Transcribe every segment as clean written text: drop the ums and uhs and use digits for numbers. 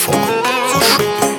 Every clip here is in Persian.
عرفان خسروی.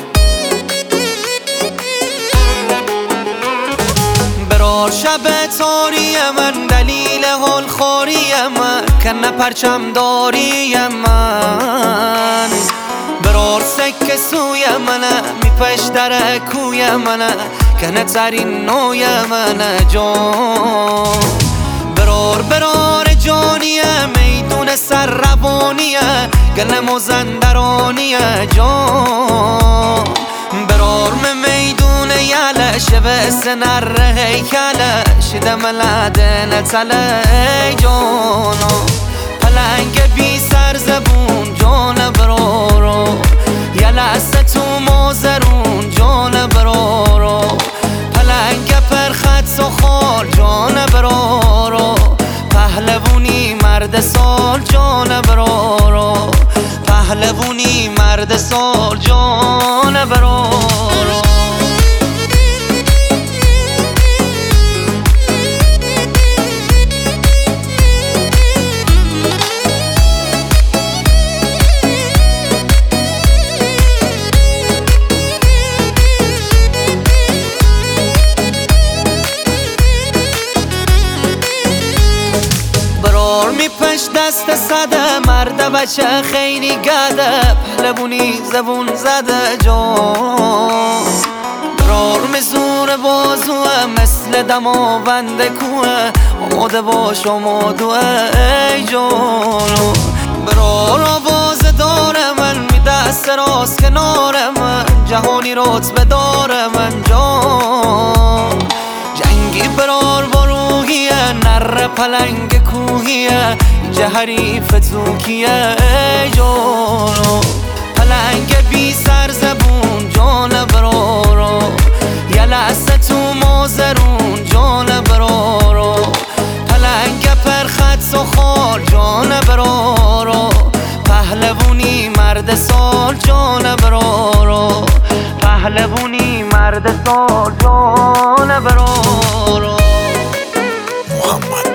برار شب تاری من دلیل حال خواری من کنه پرچم داری من برار سکه سوی منه میپش در کوی منه کنه ترین نوی منه جان برار جانیه میدون سر روانیه گله مزندرانیه جان برار میدون یله شبه سنر هیکله شده ملده نتله جانا پلنگ بی سر زبون جان برارو یله است تو مازرون جان برارو پلنگ پرخط و خال جان برارو پهلوونی مرد سال جان برارو پهلوونی مرد سال جان برارو. میپش دست صده مرد بچه خیلی گده پهلوونی زبون زده جان برار میزور بازوه مثل دماوند کوه آماده باش آمادوه ای جان برار آواز داره من میده سراز کنار من جهانی رتبه داره من جان جنگی برار با روحیه نر پلنگ کوهیه جهری فتوکیه ای جانو پلنگ بی سر زبون جان برارو یله است تو مازرون جان برارو پلنگ پرخط و خال جان برارو پهلوونی مرد سال جان برارو پهلوونی مرد سال جان برارو. محمد